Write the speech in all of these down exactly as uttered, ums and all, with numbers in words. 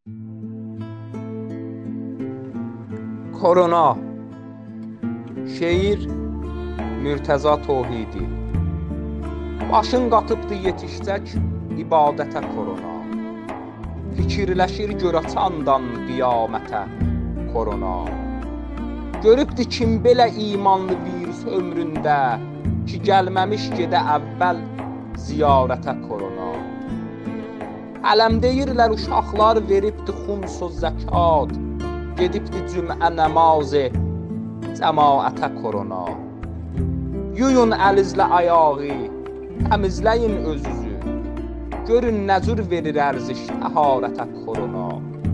Korona. Şeir Mürtəza Tohidi. Başın qatıbdı yetişcək ibadətə korona. Fikirləşir görəçandan qiyamətə korona. Görübdü kim belə imanlı virus ömründə ki gəlməmiş gedə əvvəl ziyarətə korona. Ələm deyirlər uşaqlar veribdi xumsu zəkat, gedibdi cümə namazı cəmaətə korona. Yuyun əlizlə ayağı, təmizləyin özünüzü, görün nə cür verir ərziş təharətə korona.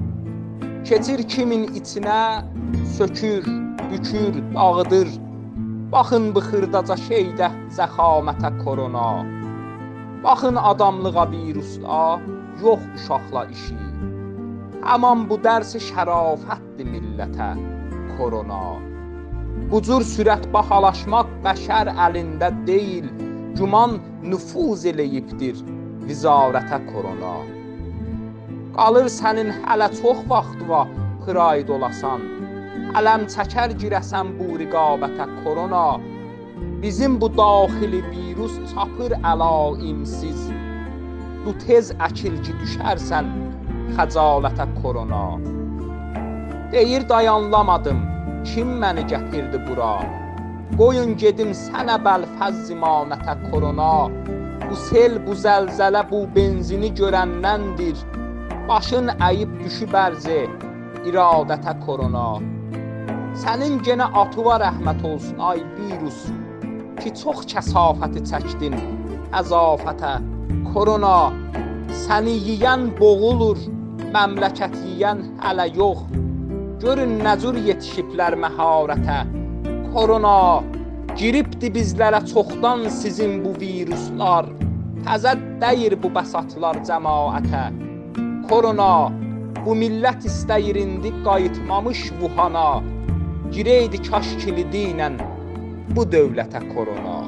Keçir kimin içinə, sökür, bükür, dağıdır, baxın bu xırdaca şeydə zəxamətə korona. Baxın adamlığa virusla, yox uşaqla işi. Aman bu dərsi şərafətdir millətə korona. Bu cür sürət bahalaşmaq bəşər əlində deyil, güman nüfuz eləyibdir vizarətə korona. Qalır sənin hələ çox vaxtıva pırayd olasan, ələm çəkər girəsən bu riqabətə korona. Bizim bu daxili virus çapır əlaimsiz, bu tez əkil ki düşərsən xəcalətə korona. Deyir dayanlamadım, kim məni gətirdi bura? Qoyun gedim sənə bəlfəz zimanətə korona. Bu sel, bu zəlzələ, bu benzini görəndəndir, başın əyib düşüb ərzə iradətə korona. Sənin genə atıva rəhmət olsun ay virus, ki çox kəsafəti çəkdin əzafətə korona. Səni yiyən boğulur, məmləkət yiyən hələ yox, görün nə cür yetişiblər məharətə korona. Giribdi bizlərə çoxdan sizin bu viruslar, təzə dəyir bu bəsatlar cəmaətə korona. Bu millət istəyir indi qayıtmamış Vuhana, girəydi kaş kilidi ilə bu dövlətə korona.